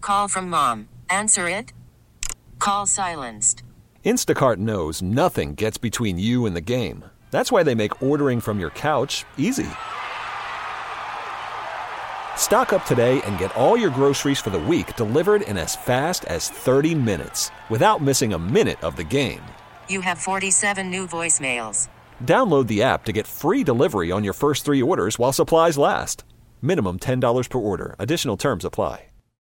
call from mom. Answer it. Call silenced. Instacart knows nothing gets between you and the game. That's why they make ordering from your couch easy. Stock up today and get all your groceries for the week delivered in as fast as 30 minutes without missing a minute of the game. You have 47 new voicemails. Download the app to get free delivery on your first 3 orders while supplies last. Minimum $10 per order. Additional terms apply.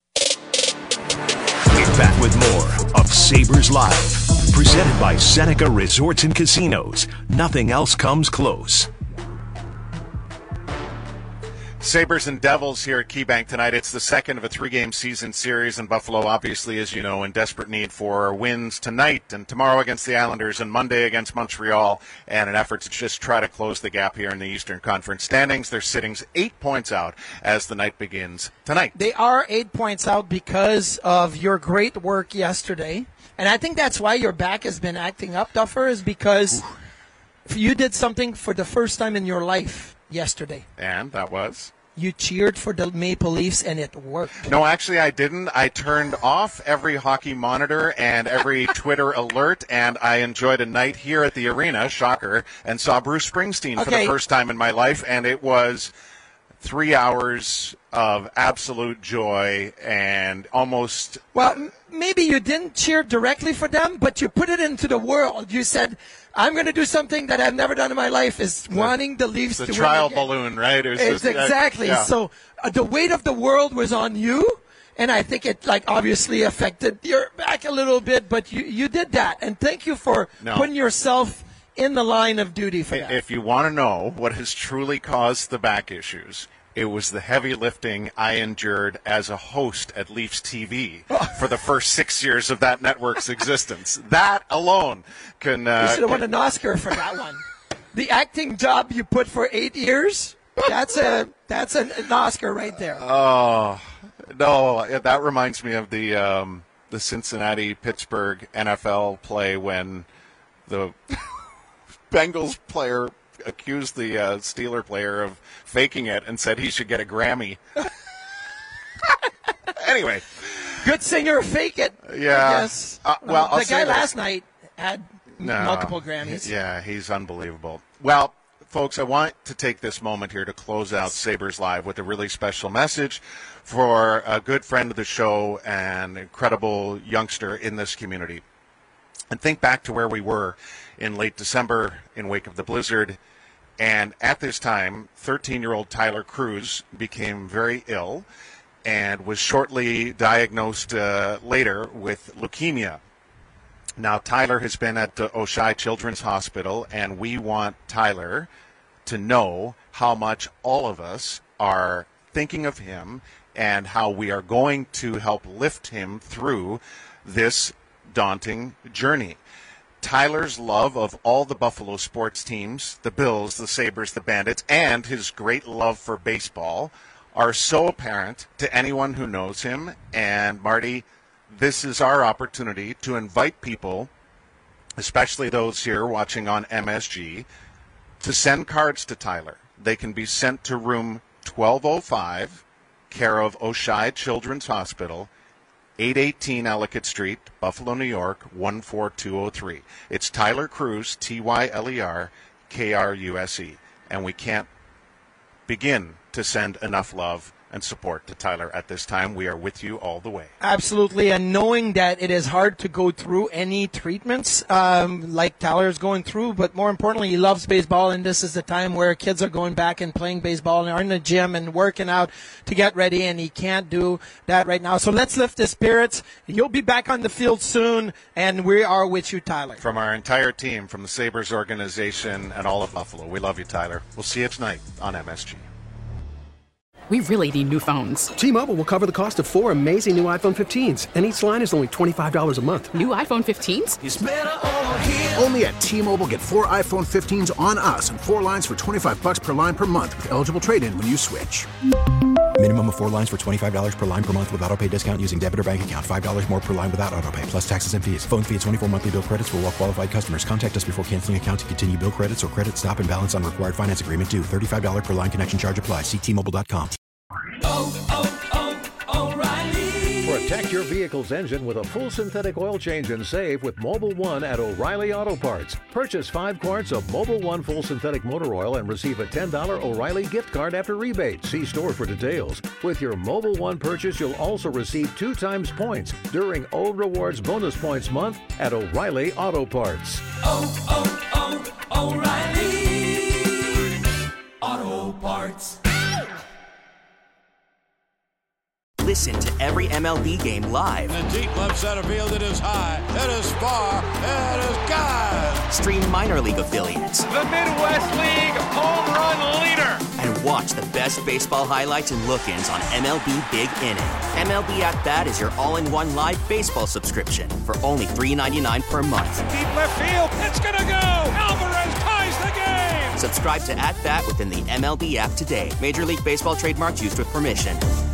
We're back with more of Sabres Live, presented by Seneca Resorts and Casinos. Nothing else comes close. Sabres and Devils here at KeyBank tonight. It's the second of a 3-game season series, and Buffalo, obviously, as you know, in desperate need for wins tonight and tomorrow against the Islanders and Monday against Montreal, and an effort to just try to close the gap here in the Eastern Conference standings. They're sitting 8 points out as the night begins tonight. They are 8 points out because of your great work yesterday, and I think that's why your back has been acting up, Duffer, is because you did something for the first time in your life yesterday. And that was? You cheered for the Maple Leafs, and it worked. No, actually, I didn't. I turned off every hockey monitor and every Twitter alert, and I enjoyed a night here at the arena, shocker, and saw Bruce Springsteen for the first time in my life, and it was 3 hours of absolute joy and almost... Well, maybe you didn't cheer directly for them, but you put it into the world. You said, I'm going to do something that I've never done in my life, is wanting the Leafs to win. The trial balloon, right? It's exactly. Yeah. So the weight of the world was on you, and I think it obviously affected your back a little bit, but you did that. And thank you for putting yourself in the line of duty for that. If you want to know what has truly caused the back issues, it was the heavy lifting I endured as a host at Leafs TV for the first 6 years of that network's existence. That alone can... you should have won an Oscar for that one. The acting job you put for 8 years, that's an Oscar right there. Oh, no, that reminds me of the Cincinnati-Pittsburgh NFL play when the Bengals player accused the Steeler player of faking it and said he should get a Grammy. Anyway. Good singer, fake it. Yeah. Yes. The guy last night had multiple Grammys. Yeah, he's unbelievable. Well, folks, I want to take this moment here to close out Sabres Live with a really special message for a good friend of the show and incredible youngster in this community. And think back to where we were in late December in wake of the blizzard. And at this time, 13-year-old Tyler Cruz became very ill and was shortly diagnosed later with leukemia. Now, Tyler has been at Oshai Children's Hospital, and we want Tyler to know how much all of us are thinking of him and how we are going to help lift him through this daunting journey. Tyler's love of all the Buffalo sports teams, the Bills, the Sabres, the Bandits, and his great love for baseball are so apparent to anyone who knows him. And, Marty, this is our opportunity to invite people, especially those here watching on MSG, to send cards to Tyler. They can be sent to room 1205, care of Oshai Children's Hospital, 818 Ellicott Street, Buffalo, New York, 14203. It's Tyler Cruz, Tyler Kruse. And we can't begin to send enough love and support to Tyler at this time. We are with you all the way. Absolutely, and knowing that it is hard to go through any treatments like Tyler's going through, but more importantly, he loves baseball, and this is the time where kids are going back and playing baseball and are in the gym and working out to get ready, and he can't do that right now. So let's lift his spirits. You'll be back on the field soon, and we are with you, Tyler. From our entire team, from the Sabres organization and all of Buffalo, we love you, Tyler. We'll see you tonight on MSG. We really need new phones. T-Mobile will cover the cost of 4 amazing new iPhone 15s, and each line is only $25 a month. New iPhone 15s? It's better over here. Only at T-Mobile, get 4 iPhone 15s on us and 4 lines for $25 per line per month with eligible trade-in when you switch. Minimum of 4 lines for $25 per line per month with autopay discount using debit or bank account. $5 more per line without autopay, plus taxes and fees. Phone fee at 24 monthly bill credits for well-qualified customers. Contact us before canceling account to continue bill credits or credit stop and balance on required finance agreement due. $35 per line connection charge applies. See T-Mobile.com. O'Reilly Protect your vehicle's engine with a full synthetic oil change and save with Mobil 1 at O'Reilly Auto Parts. Purchase 5 quarts of Mobil 1 full synthetic motor oil and receive a $10 O'Reilly gift card after rebate. See store for details. With your Mobil 1 purchase, you'll also receive 2 times points during O Rewards Bonus Points Month at O'Reilly Auto Parts. O'Reilly Auto Parts. Listen to every MLB game live. In the deep left center field, it is high, it is far, it is gone. Stream minor league affiliates. The Midwest League home run leader. And watch the best baseball highlights and look-ins on MLB Big Inning. MLB At Bat is your all-in-one live baseball subscription for only $3.99 per month. Deep left field, it's gonna go. Alvarez ties the game. Subscribe to At Bat within the MLB app today. Major League Baseball trademarks used with permission.